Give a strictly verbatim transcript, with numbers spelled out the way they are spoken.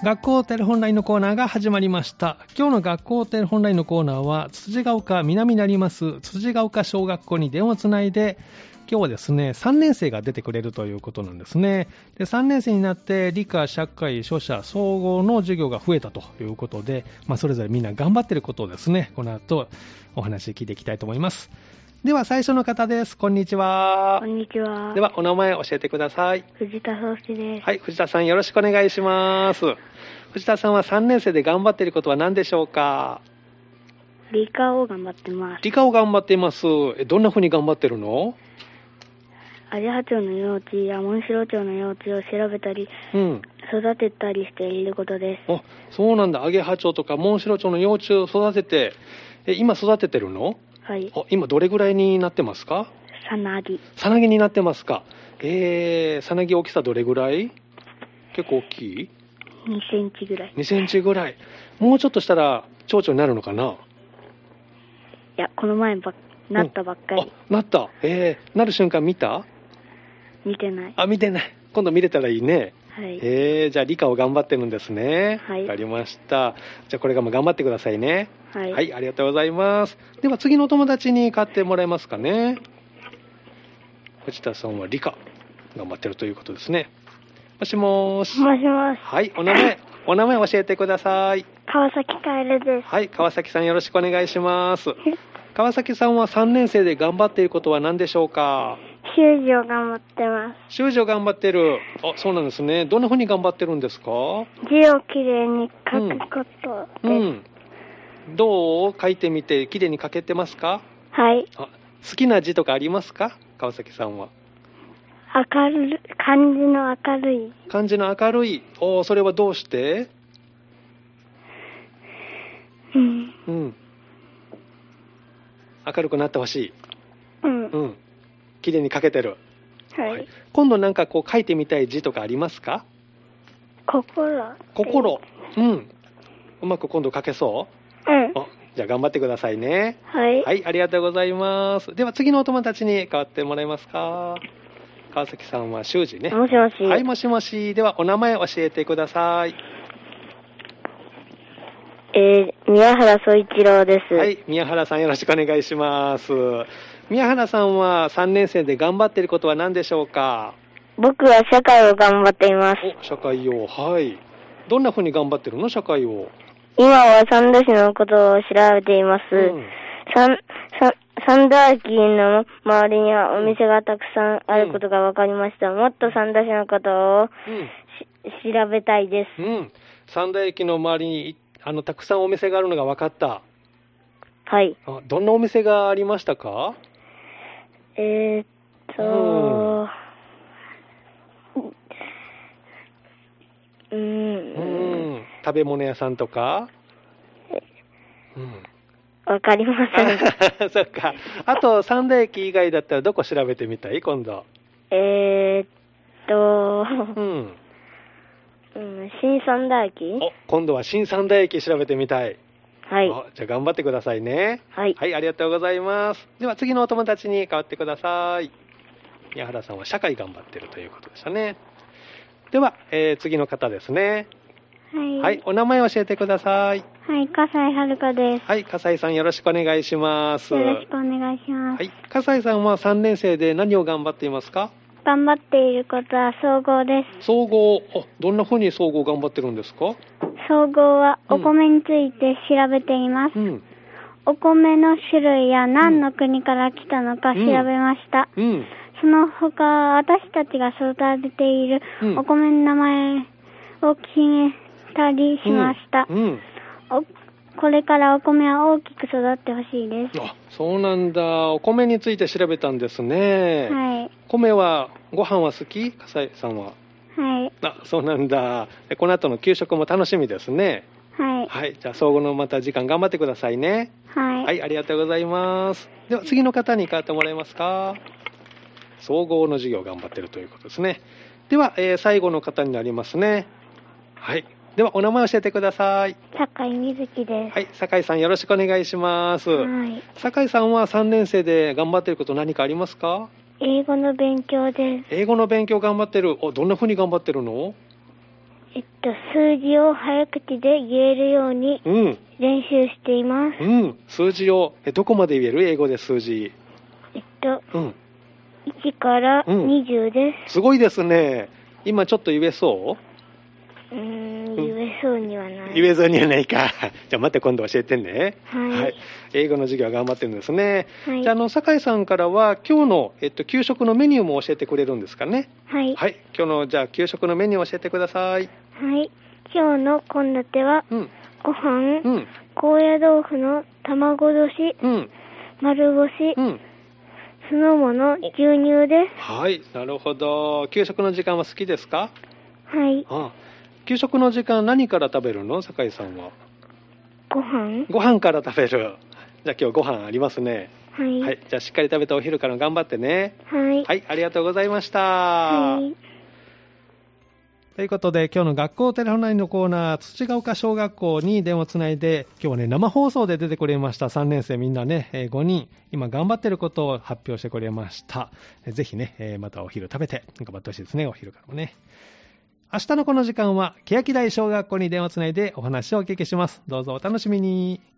学校テレホンラインのコーナーが始まりました。今日の学校テレホンラインのコーナーは辻ヶ丘南にあります辻ヶ丘小学校に電話をつないで、今日はですねさんねん生が出てくれるということなんですね。でさんねん生になって理科、社会、書写、総合の授業が増えたということで、まあ、それぞれみんな頑張っていることをですね、この後お話聞いていきたいと思います。では最初の方です。こんにちは。 こんにちは。 ではお名前教えてください。 藤田壮介です。 はい、藤田さんよろしくお願いします。藤田さんはさんねん生で頑張っていることは何でしょうか？ 理科を頑張ってます。 理科を頑張っています。えどんな風に頑張ってるの？ アジハチョウの幼虫やモンシロチョウの幼虫を調べたり、うん、育てたりしていることです。 あ、そうなんだ。アゲハチョウとかモンシロチョウの幼虫を育てて、え今育ててるの？ はい。 あ、今どれぐらいになってますか？ さなぎ。 さなぎになってますか。えー、さなぎ大きさどれぐらい？結構大きい？ にセンチぐらい。 にセンチぐらい。もうちょっとしたら蝶々になるのかな？ いや、この前ばなったばっかり。 うん、あ、なった。えー、なる瞬間見た？ 見てない。 あ、見てない。今度見れたらいいね。 はい。 えー、じゃあ理科を頑張ってるんですね。 はい。 わかりました。じゃあこれからも頑張ってくださいね。 はい。 はい、ありがとうございます。では次のお友達に買ってもらえますかね。藤田さんは理科頑張ってるということですね。もしもーし。 もしもし。 はい、お名前、お名前教えてください。 川崎楓です。 はい、川崎さんよろしくお願いします。川崎さんはさんねん生で頑張っていることは何でしょうか？ 習字を頑張ってます。 習字を頑張ってる。あ、そうなんですね。どんな風に頑張ってるんですか？ 字をきれいに書くことです。うん。うんどう書いてみてきれいに書けてますか？ はい。 あ、好きな字とかありますか？川崎さんは。 明るい、漢字の明るい。 漢字の明るい。お、それはどうして？うん。うん。明るくなってほしい。うん。うん。きれいに書けてる。 はい。はい、 今度なんかこう書いてみたい字とかありますか？ 心。 心。うん。うまく今度書けそう？うん。じゃあ頑張ってくださいね。 はい。 はい、ありがとうございます。では次のお友達に代わってもらえますか？川崎さんは修二ね。 もしもし。 はい、もしもし。ではお名前教えてください。 えー、宮原総一郎です。 はい、宮原さんよろしくお願いします。宮原さんはさんねん生で頑張っていることは何でしょうか？ 僕は社会を頑張っています。 お、社会を。はい。どんな風に頑張ってるの？社会を。 今は三田市のことを調べています。うん、三, 三田駅の周りにはお店がたくさんあることが分かりました。うん、もっと三田市のことを、うん、調べたいです。 うん。三田駅の周りにあのたくさんお店があるのが分かった。 はい。 あ、どんなお店がありましたか？ えー、っと、うん、うん食べ物屋さんとか？ うん。わかりません。 そっか。あと、三田駅以外だったらどこ調べてみたい？今度。 えーっと、 うん。 うん、新三田駅？ お、今度は新三田駅調べてみたい。 はい。 じゃあ頑張ってくださいね。 はい。 はい、ありがとうございます。では次のお友達に代わってください。宮原さんは社会頑張ってるということでしたね。では、えー、次の方ですね。 はい。 はい、お名前教えてください。 はい、笠井遥です。 はい、笠井さんよろしくお願いします。 よろしくお願いします。 はい、笠井さんはさんねん生で何を頑張っていますか？ 頑張っていることは総合です。 総合、あ、どんな風に総合頑張ってるんですか？ 総合はお米について調べています。うん、お米の種類や何の国から来たのか調べました。うんうん、その他、私たちが育てているお米の名前を決めたりしました。うんうん、おこれからお米は大きく育ってほしいです。 あ、そうなんだ。お米について調べたんですね。はい。米は、ご飯は好き？笠井さんは。はい。あ、そうなんだ。この後の給食も楽しみですね。はい。はい。じゃあ、総合のまた時間頑張ってくださいね。はい。はい、ありがとうございます。では、次の方に代わってもらえますか？総合の授業頑張ってるということですね。では、えー、最後の方になりますね。はい。では、お名前教えてください。 酒井瑞希です。 はい。酒井さんよろしくお願いします。はい。酒井さんはさんねん生で頑張ってること何かありますか？ 英語の勉強です。 英語の勉強頑張ってる。お、どんな風に頑張ってるの？ えっと、数字を早口で言えるように練習しています。 うん、うん、数字を、え、どこまで言える？英語で数字。 えっと、うん、いちからにじゅうです、 うん。すごいですね。今ちょっと言えそう？ うーん、言えそうにはない。 言えそうにはないか。じゃあまた今度教えてね。 はい。はい、 英語の授業頑張ってるんですね。はい。じゃあ、あの、酒井さんからは今日の、えっと、給食のメニューも教えてくれるんですかね。 はい。 はい。今日の、じゃあ、給食のメニューを教えてください。 はい。今日の献立は、うん、ご飯、うん、高野豆腐の卵年、うん、丸干し、うん、酢の物、牛乳です。 はい。なるほど。給食の時間は好きですか？ はい。 ああ、給食の時間何から食べるの？酒井さんは。 ご飯。 ご飯から食べる。じゃあ今日ご飯ありますね。 はい。 はい。じゃあしっかり食べてお昼から頑張ってね。 はい。 はい。ありがとうございました。はい。ということで今日の学校テレホンラインのコーナー、土ヶ丘小学校に電話つないで、今日はね生放送で出てくれましたさんねん生みんなね、えー、ごにん今頑張ってることを発表してくれました。えー、ぜひね、えー、またお昼食べて頑張ってほしいですね。お昼からもね。明日のこの時間は欅台小学校に電話つないでお話をお聞きします。どうぞお楽しみに。